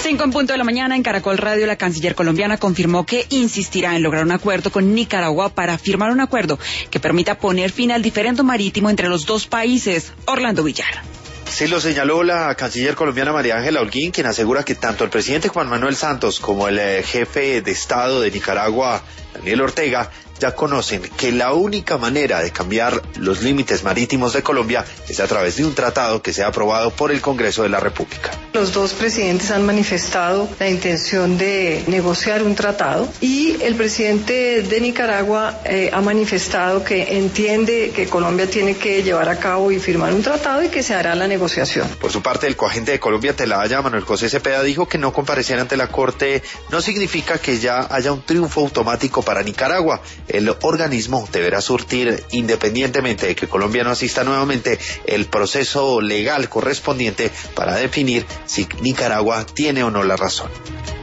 5:00 a.m. en Caracol Radio, la canciller colombiana confirmó que insistirá en lograr un acuerdo con Nicaragua para firmar un acuerdo que permita poner fin al diferendo marítimo entre los dos países. Orlando Villar. Sí, lo señaló la canciller colombiana María Ángela Holguín, quien asegura que tanto el presidente Juan Manuel Santos como el jefe de Estado de Nicaragua, Daniel Ortega, ya conocen que la única manera de cambiar los límites marítimos de Colombia es a través de un tratado que sea aprobado por el Congreso de la República. Los dos presidentes han manifestado la intención de negociar un tratado y el presidente de Nicaragua ha manifestado que entiende que Colombia tiene que llevar a cabo y firmar un tratado y que se hará la negociación. Por su parte, el coagente de Colombia ante la Haya, Manuel José Cepeda, dijo que no comparecer ante la Corte no significa que ya haya un triunfo automático para Nicaragua. El organismo deberá surtir, independientemente de que Colombia no asista nuevamente, el proceso legal correspondiente para definir si Nicaragua tiene o no la razón.